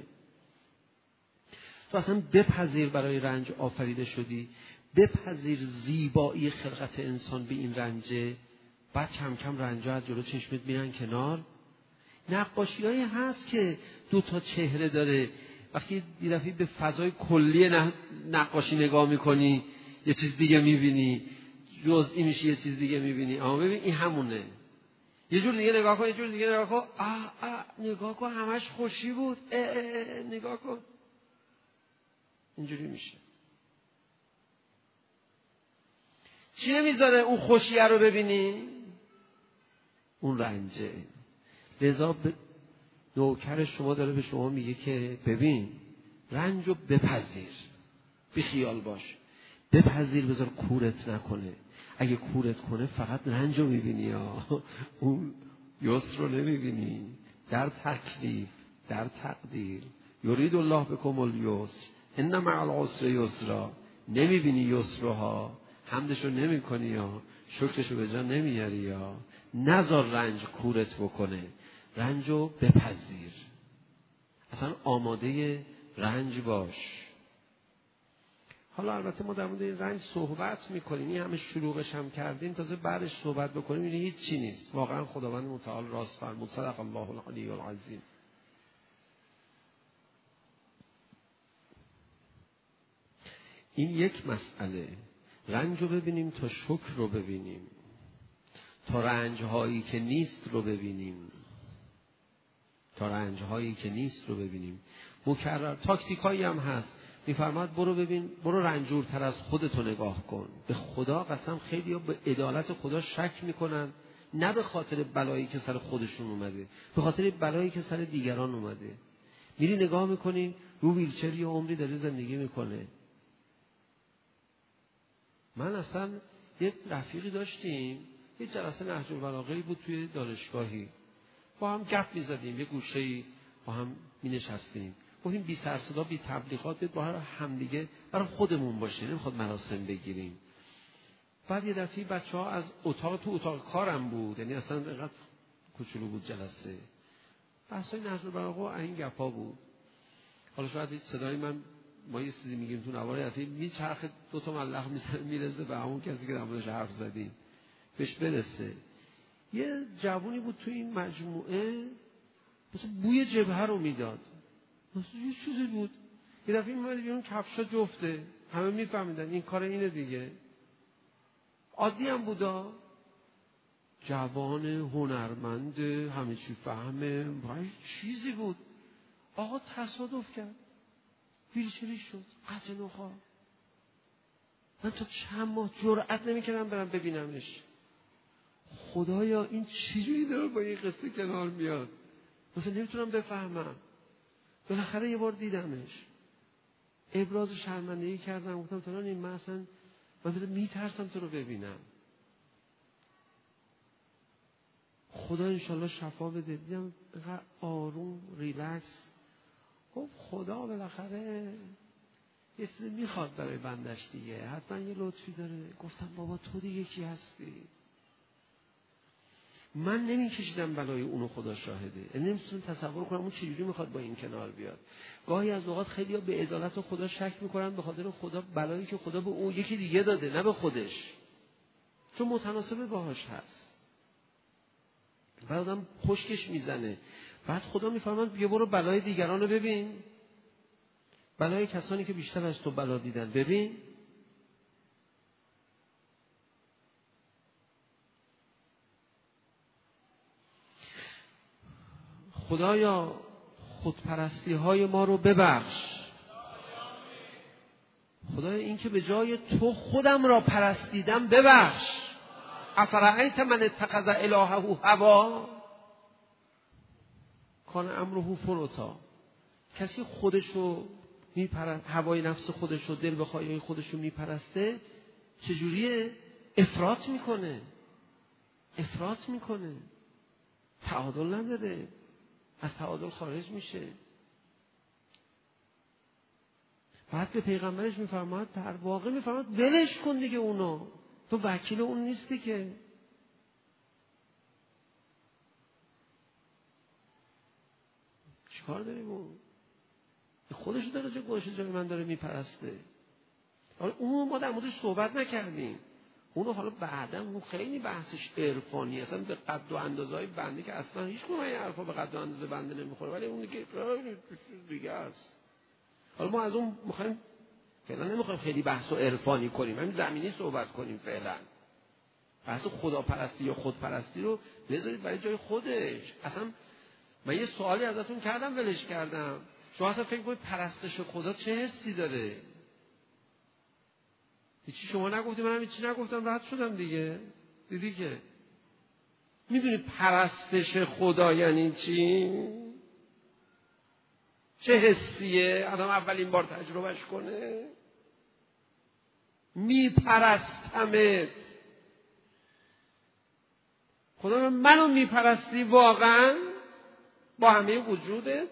تو اصلا بپذیر برای رنج آفریده شدی، بپذیر زیبایی خلقت انسان به این رنجه، بعد کم کم رنجا از جلو چشمت میرن کنار. نقاشیایی هست که دو تا چهره داره، وقتی یه دفعه به فضای کلی نقاشی نگاه میکنی یه چیز دیگه میبینی، جزئی میشه یه چیز دیگه میبینی. اما ببین این همونه، یه جور دیگه نگاه کن، یه جور دیگه نگاه کن، آه آه نگاه کن همش خوشی بود، اه اه اه نگاه کن، اینجوری میشه. چی نمیذاره اون خوشیه رو ببینی؟ اون رنجه. لذا ب... نوکر شما داره به شما میگه که ببین رنجو بپذیر، بی خیال باش، بپذیر، بذار کورت نکنه. اگه کورت کنه فقط رنجو میبینی ها، اون یسر رو نمیبینی. در تکلیف، در تقدیر، یرید الله بکم الیسر ان مع العسر یسرا، نمیبینی یسرها، حمدشو نمی کنی یا شکرشو به جا نمیاری یا نذار رنج کورت بکنه. رنجو بپذیر، اصلا آماده رنج باش. حالا البته ما در مورد این رنج صحبت میکنیم، این همه شلوغش هم کردیم، تازه بعدش صحبت بکنیم این هیچ چی نیست. واقعا خداوند متعال راست فرمود، صدق الله العلی العظیم. این یک مسئله. رنج رو ببینیم تا شکر رو ببینیم، تا رنج هایی که نیست رو ببینیم، تا رنج هایی که نیست رو ببینیم. مکرر تاکتیک هایی هم هست، میفرماد برو ببین، برو رنجورتر از خودتو نگاه کن. به خدا قسم خیلی ها به عدالت خدا شک میکنن، نه به خاطر بلایی که سر خودشون اومده، به خاطر بلایی که سر دیگران اومده. میری نگاه میکنی رو ویلچر یه عمری داره زندگی میکنه. من اصلا یه رفیقی داشتیم، یه جلسه نهج البلاغه‌ای بود توی دانشگاهی، با هم گپ میزدیم، یه گوشه‌ای با هم مینشستیم، گفتیم بی سر صدا بی تبلیغات بیاد با هم دیگه برای خودمون باشه، نمیخواد مراسم بگیریم. بعد یه دفعه بچه‌ها از اتاق تو اتاق کارم بود، یعنی اصلا اینقدر کوچولو بود جلسه، بحثای نهج البلاغه و این گپا بود. حالا شاید صدای من ما یه چیزی میگیم تو نوار دفعه میچرخه دو تا ملخ میزنه میرسه به همون کسی که در موردش حرف زدیم بهش برسه. یه جوونی بود تو این مجموعه مثلا بوی جبهه رو میداد، مثلا یه چیزی بود. یه دفعه میاد بیرون کفشا جفته، همه میفهمیدن این کار اینه دیگه. عادی هم بودا، جوان هنرمند همه چی فهمه، وای چیزی بود. آقا تصادف کرد، ویلچری شد، قطع نخاع. من تا چند ماه جرئت نمی‌کردم برم ببینمش. خدایا این چجوری داره با این قصه کنار میاد؟ مثلا نمیتونم بفهمم. بالاخره یه بار دیدمش، ابراز شرمندگی کردم، گفتم فلان این من اصلا من میترسم تو رو ببینم. خدا انشالله شفا بده. دیدم اینقدر آروم ریلکس، گفت خدا بالاخره یه چیزی میخواد برای بندش دیگه، حتما یه لطفی داره. گفتم بابا تو دیگه کی هستی؟ من نمیکشیدم بلای اونو، خدا شاهده. یعنی نمیتونم تصور کنم اون چجوری میخواد با این کنار بیاد. گاهی از اوقات خیلی‌ها به عدالت خدا شک میکنن به خاطر خدا بلایی که خدا به اون یکی دیگه داده، نه به خودش، چون متناسب باهاش هست. بعد آدم خشکش میزنه. بعد خدا میفرماد بیا برو بلای دیگران رو ببین، بلای کسانی که بیشتر از تو بلا دیدن ببین. خدایا خودپرستی های ما رو ببخش. خدایا این که به جای تو خودم را پرستیدم ببخش. افرأیت من اتخذ الهه هوا کان امره فرطا. کسی خودشو میپرست، هوای نفس خودشو، دل بخوای خودشو میپرسته، چجوریه؟ افراط میکنه، افراط میکنه، تعادل نداره، از تعادل خارج میشه. بعد به پیغمبرش میفرماد، در واقع میفرماد ولش کن دیگه اونو، تو وکیل اون نیستی که. چیکار داریم اون؟ خودش داره جای خودش جای من داره میپرسته. حالا اون ما در موردش صحبت نکردیم، اونو حالا بعداً اون خیلی بحثش عرفانی، اصلا به قد و اندازه‌های بنده که اصلا هیچ کدوم این حرفا به قد و اندازه بنده نمیخوره، ولی اون دیگه دیگه است. حالا ما از اون میخوایم فعلا نمیخوایم خیلی بحث و عرفانی کنیم، همین زمینی صحبت کنیم فعلا. بحث خداپرستی یا خودپرستی رو بذارید برای جای خودش. اصلا من یه سوالی ازتون کردم ولش کردم. شما اصلا فکر کنید پرستش خدا چه حسی داره؟ هیچی شما نگفتی، منم هیچی نگفتم، رد شدم دیگه. دیدی که میدونی پرستش خدا یعنی چی؟ چه حسیه؟ آدم اولین بار تجربهش کنه. میپرستمت. خدا منو میپرستی واقعا با همه وجودت؟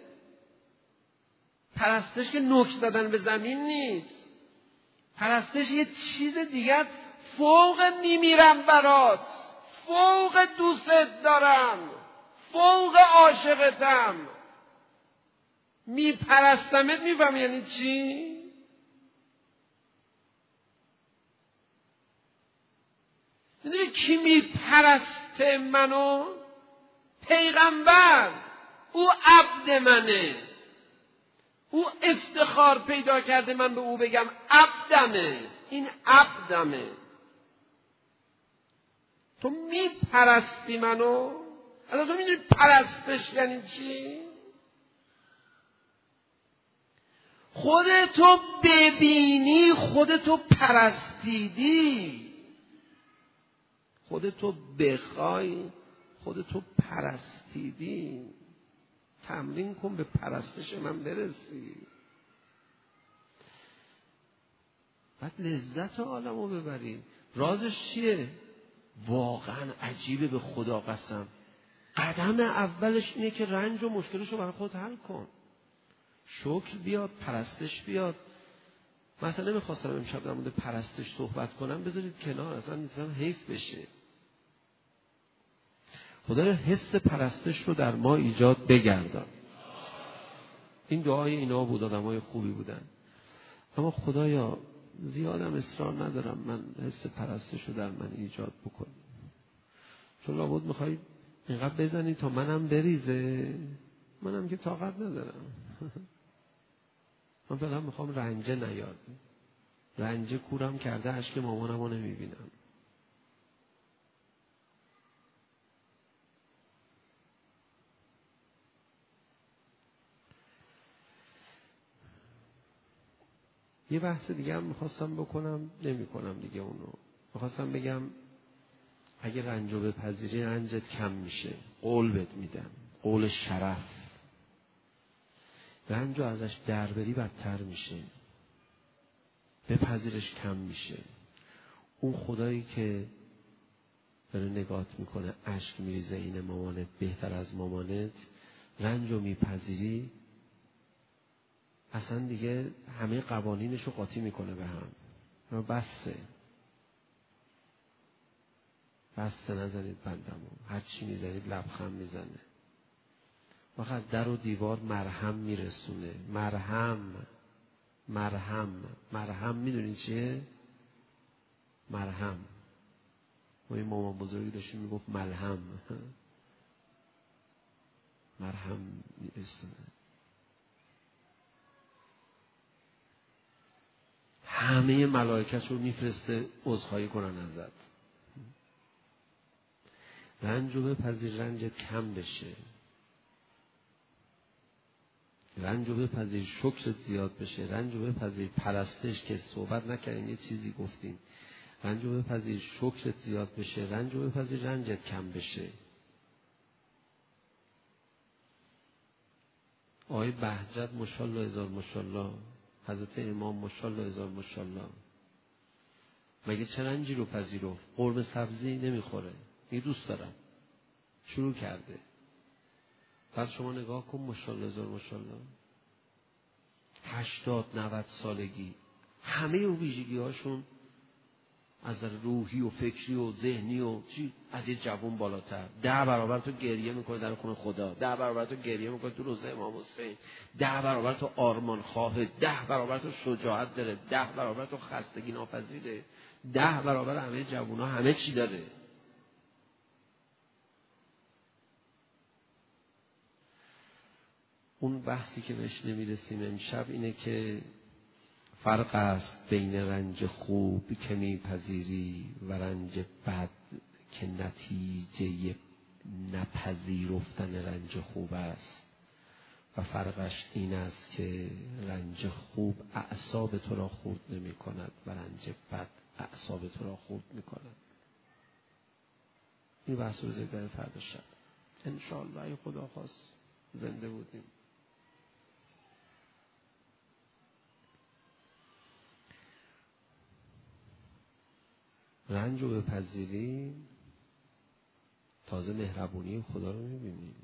پرستش که نوک زدن به زمین نیست. پرستش یه چیز دیگه، فوق میمیرم برات، فوق دوستت دارم، فوق عاشقتم، میپرستمت. میفهمی یعنی چی؟ میدونی کی میپرسته منو؟ پیغمبر. او عبد منه، او افتخار پیدا کرده من به او بگم عبدمه، این عبدمه. تو میپرستی منو؟ الان تو میدونی پرستش یعنی چی؟ خودتو ببینی خودتو پرستیدی. خودتو بخوای خودتو پرستیدی، تمرین کن به پرستش من برسی، بعد لذت عالم رو ببریم. رازش چیه؟ واقعا عجیبه، به خدا قسم. قدم اولش اینه که رنج و مشکلش رو برای خود حل کن. شکر بیاد، پرستش بیاد. مثلا نمیخواستم امشب در مورد پرستش صحبت کنم، بذارید کنار، اصلا مثلا حیف بشه. خدا حس پرستش رو در ما ایجاد بگردان. این دعای اینا بود، آدمای خوبی بودن. اما خدایا زیادم اصرار ندارم من حس پرستش رو در من ایجاد بکن، چون لابد میخوایی اینقدر بزنی تا منم بریزه. منم که طاقت ندارم. من فقط میخوام رنجه نیاد. رنجه کورم کرده، اشک مامانم رو نمیبینم. یه بحث دیگه هم میخواستم بکنم، نمی کنم دیگه اونو. میخواستم بگم اگه رنجو بپذیری رنجت کم میشه. قول بهت میدم، قول شرف. رنجو ازش در بری بدتر میشه. بپذیرش کم میشه. اون خدایی که داره نگات میکنه، اشک میریزه، این مامانت بهتر از مامانت، رنجو میپذیری، اصلا دیگه همه قوانینشو قاطی میکنه به هم. بسه بسه نزنید بندمو، هر چی میزنید لبخند میزنه. وقت از در و دیوار مرهم میرسونه. مرهم مرهم مرهم میدونید چیه؟ مرهم. ما این مامان بزرگی داشتیم میگفت ملهم. مرهم میرسونه. همه ملائکت رو میفرسته عذرخواهی کنن ازت. رنج رو بپذیر، رنجت کم بشه. رنج رو بپذیر، شکرت زیاد بشه. رنج رو بپذیر، پرستش که صحبت نکردیم یه چیزی گفتیم. رنج رو بپذیر، شکرت زیاد بشه. رنج رو بپذیر، رنجت کم بشه. آقای بهجت ماشاءالله هزار ماشاءالله، حضرت امام ماشاءالله هزار ماشاءالله، مگه چه رنجی رو پذیرفت؟ قرمه سبزی نمیخوره، میگه دوست دارم، شروع کرده. پس شما نگاه کن، ماشاءالله هزار ماشاءالله، هشتاد نود سالگی، همه اون ویژگی هاشون از روحی و فکری و ذهنی و چی از یه جوان بالاتر. ده برابر تو گریه میکنه در خونه خدا، ده برابر تو گریه میکنه تو روزه امام حسین، ده برابر تو آرمان خواهه، ده برابر تو شجاعت داره، ده برابر تو خستگی ناپذیره، ده برابر همه جوونا همه چی داره. اون بحثی که بهش نمیرسیم امشب اینه که فرق است بین رنج خوب که میپذیری و رنج بد که نتیجه نپذیرفتن رنج خوب است. و فرقش این است که رنج خوب اعصاب تو را خورد نمی کند و رنج بد اعصاب تو را خورد می کند. این بحث رو زیده فردا شب انشاءالله ای خدا خواست زنده بودیم. رنج رو بپذیری، تازه مهربونی خدا رو میبینی.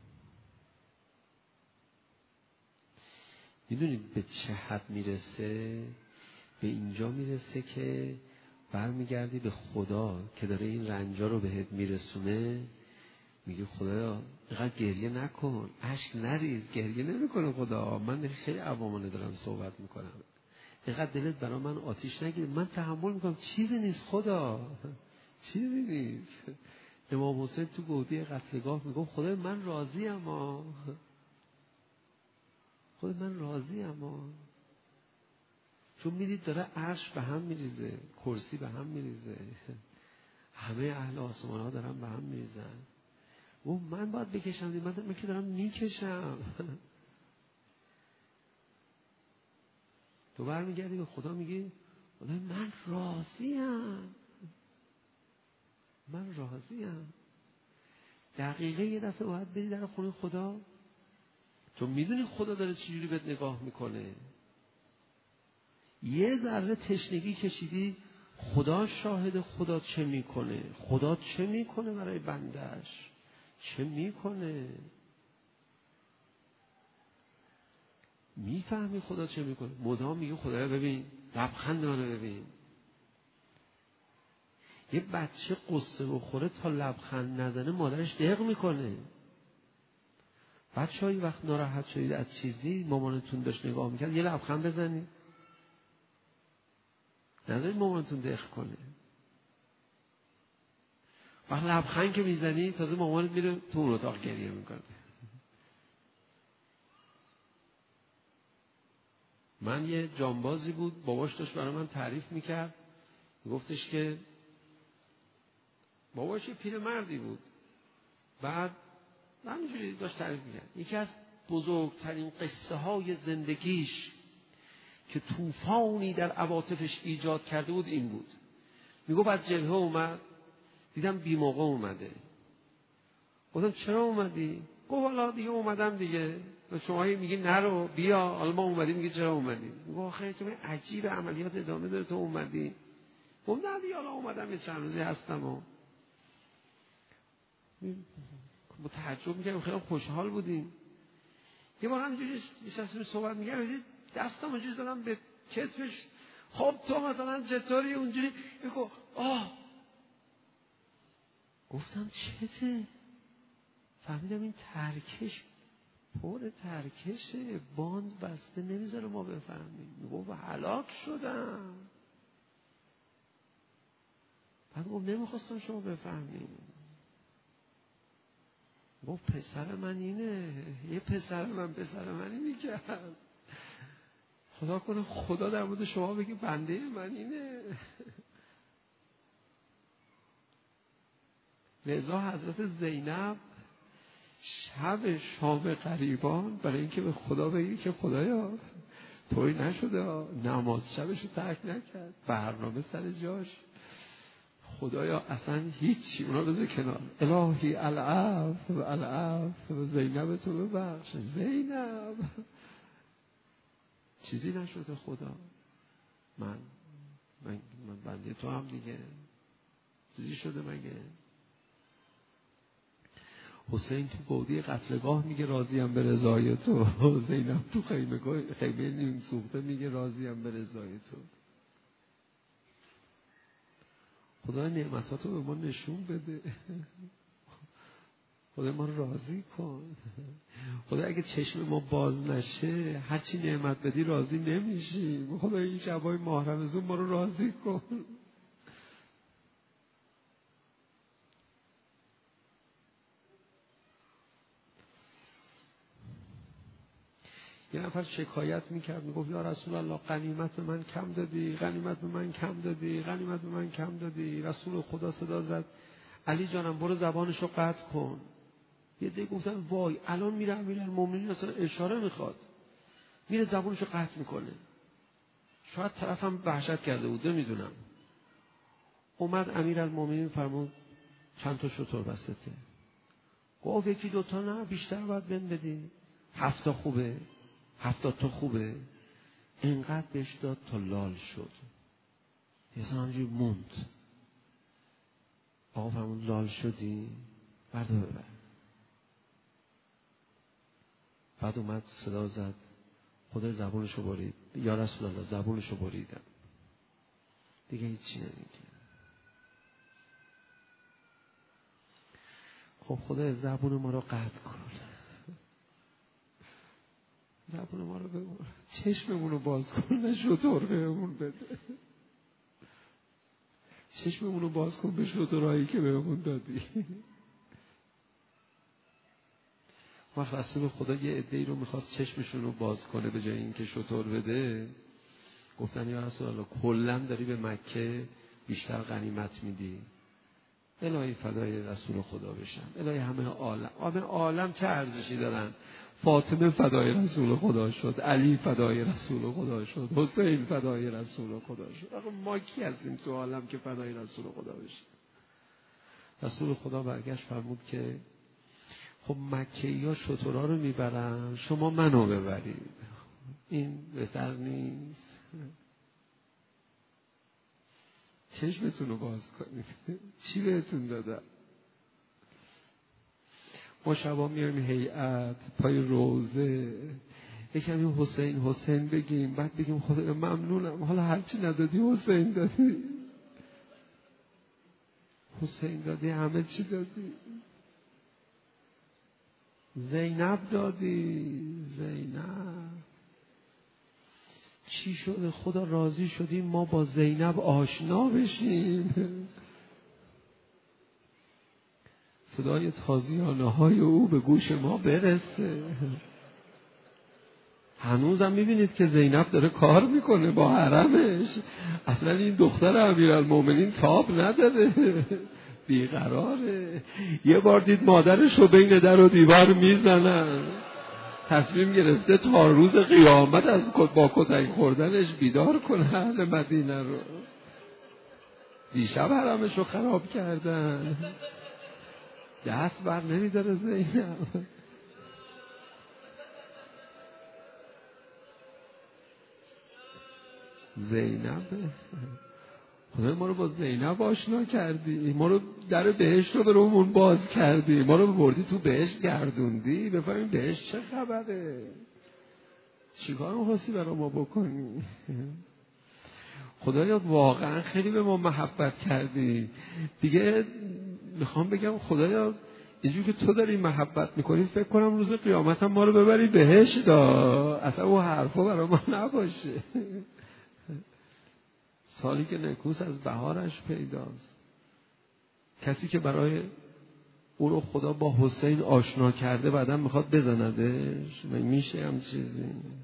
میدونید به چه حد میرسه؟ به اینجا میرسه که برمیگردی به خدا که داره این رنجا رو بهت میرسونه، میگه خدایا اینقدر گریه نکن، اشک نریز. گریه نمیکنه خدا، من خیلی عوامانه دارم صحبت میکنم. اینقدر دلت برای من آتیش نگیره، من تحمل میکنم، چیزی نیست خدا، چیزی نیست. امام حسین تو گودی قتلگاه میگه خدای من راضی ام، خدای من راضی ام. چون میدید داره عرش به هم میریزه، کرسی به هم میریزه، همه اهل آسمان ها دارن به هم میریزن. و من باید بکشم، من, من که دارم میکشم. تو برمیگردی به خدا میگی خدای من راضی ام. من راضیم. دقیقه یه دفعه باید بری در خونه خدا، تو میدونی خدا داره چجوری بهت نگاه میکنه. یه ذره تشنگی کشیدی، خدا شاهد خدا چه میکنه، خدا چه میکنه برای بندش، چه میکنه. میفهمی خدا چه میکنه. مدام میگه خدایا ببین، لبخند منو ببین. یه بچه قصه بخوره تا لبخند نزنه مادرش دق میکنه. بچه هایی وقت ناراحت شدید از چیزی، مامانتون داشت نگاه میکرد، یه لبخند بزنید، نذارید مامانتون دق کنه. وقت لبخند که میزنی تازه مامانت میره تو اون اتاق گریه میکنه. من یه جانبازی بود، باباش داشت برای من تعریف میکرد، گفتش که باباش یه پیرمردی بود، بعد همینجوری داشت تعریف میکرد. یکی از بزرگترین قصه های زندگیش که طوفانی در عواطفش ایجاد کرده بود این بود. میگفت از جبهه اومد، دیدم بی موقع اومده. گفتم چرا اومدی؟ گفت والا دیگه اومدم دیگه. شما میگی نرو بیا، حالا ما اومدیم میگی چرا اومدی؟ میگه آخه تو عجیب عملیات ادامه داره تو اومدی. گفتم نه دیگه حالا اومدم یه چند روزی هستم و با تعجب میگم خیلی خوشحال بودیم. یه بار همینجوری نشستیم صحبت میگم، دستم اونجوری دادم به کتفش، خب تو مثلا چطوری اونجوری؟ میگه آه. گفتم چته؟ فهمیدم این ترکش پر ترکشه، باند بسته نمیذاره ما بفهمیم. میگه هلاک شدم. بعد گفت نمیخواستم شما بفهمیم. گفت پسر من اینه، یه پسر من پسر منی میکرد. خدا کنه خدا در مورد شما بگه بنده من اینه. لذا حضرت زینب شب شام غریبان برای اینکه به خدا بگی که خدایا طوری نشده، نماز شبشو ترک نکرد، برنامه سر جاش، خدایا اصلا هیچی اونا بذار کنار، الهی العفو العفو زینب تو ببخش، زینب چیزی نشده خدا، من من, من بنده تو هم دیگه، چیزی شده مگه؟ حسین تو گودی قتلگاه میگه راضیم به رضای تو، زینب تو خیمه خیمه نیم سوخته میگه راضیم به رضای تو. خدا نعمتاتو به ما نشون بده، خدا ما رو راضی کن. خدا اگه چشم ما باز نشه هرچی نعمت بدی راضی نمیشیم. خدا این شبای ماه رمضان ما رو راضی کن. یه نفر شکایت میکرد، میگفت یا رسول الله غنیمت به من کم دادی، غنیمت به من کم دادی، غنیمت به من کم دادی. رسول خدا صدا زد علی جانم برو زبانشو قطع کن. یه دی گفتن وای الان میره امیرالمومنین اصلا اشاره میخواد، میره زبانشو قطع میکنه. شاید طرفم وحشت کرده بود نمیدونم. اومد امیرالمومنین فرمود چند تا شتر بسته؟ گفت یکی دوتا نه بیشتر باید بهم بدی. هفتا خوبه، هفتاد تا خوبه. اینقدر بهش داد تا لال شد، یه سن همجوری موند. آقا فرمود لال شدی؟ بردا ببر. بعد اومد صدا زد خدا زبونشو برید، یا رسول الله زبونشو بریدم دیگه هیچی نمیگه. خب خدا زبون ما رو قطع کن، زبون ما رو ببر، چشممون رو باز کن، نه شطور بهمون بده. چشممون رو باز کن به شطورهایی که بهمون دادی. وقت رسول خدا یه عده‌ای رو میخواست چشمشون رو باز کنه به جای اینکه شطور بده، گفتن یا رسول الله کلاً داری به مکه بیشتر غنیمت میدی. الهی فدای رسول خدا بشم، الهی همه عالم، همه عالم چه ارزشی دارن. فاطمه فدای رسول خدا شد، علی فدای رسول خدا شد، حسین فدای رسول خدا شد. آقا ما کی هستیم تو عالم که فدای رسول خدا بشیم؟ رسول خدا برگشت فرمود که خب مکه‌ای‌ها شترها رو میبرن، شما منو ببرید، این بهتر نیست؟ چشمتون رو باز کنید، چی بهتون دادم؟ ما شبا میایم هیئت پای روزه یکمی حسین حسین بگیم، بعد بگیم خدا ممنونم، حالا هرچی ندادی حسین دادی، حسین دادی، همه چی دادی، زینب دادی، زینب چی شده؟ خدا راضی شدیم ما با زینب آشنا بشیم. صدای تازیانه های او به گوش ما برسه. هنوزم میبینید که زینب داره کار میکنه با حرمش. اصلا این دختر امیرالمومنین تاب نداره، بیقراره. یه بار دید مادرش رو بین در و دیوار میزنن، تصمیم گرفته تا روز قیامت از با کتک خوردنش بیدار کنه اهل مدینه رو. دیشب حرمش رو خراب کردن، دست بر نمیداره زینب. زینب خدای ما رو با زینب آشنا کردی، ما رو در بهشت رو به رومون باز کردی، ما رو بردی تو بهشت گردوندی، بفهمیم بهشت چه خبره، چیکار می‌خواستی برای ما بکنی؟ خدایا واقعا خیلی به ما محبت کردی. دیگه میخوام بگم خدایا اینجوری که تو داری محبت میکنی، فکر کنم روز قیامت هم ما رو ببری بهشت، اصلا اون حرفا برای ما نباشه. سالی که نکوس از بهارش پیداست. کسی که برای او رو خدا با حسین آشنا کرده بعدم میخواد بزندش، میشه هم چیزی؟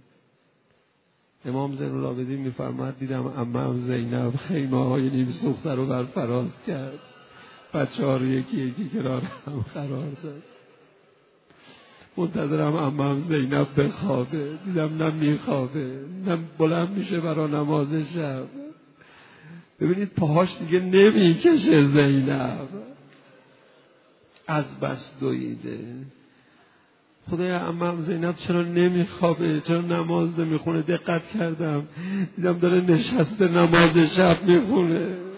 امام زین العابدین میفرماد دیدم عمم زینب خیمه های نیم سوخته رو بر فراز کرد، بچه ها رو یکی یکی کنار هم قرار داد. منتظرم عمم زینب بخوابه، دیدم نه میخوابه نه بلند میشه برا نماز شب. ببینید پاهاش دیگه نمیکشه زینب، از بس دویده. خدای عمم زینب چرا نمیخوابه، چرا نماز نمیخونه؟ دقت کردم دیدم داره نشسته نماز شب میخونه.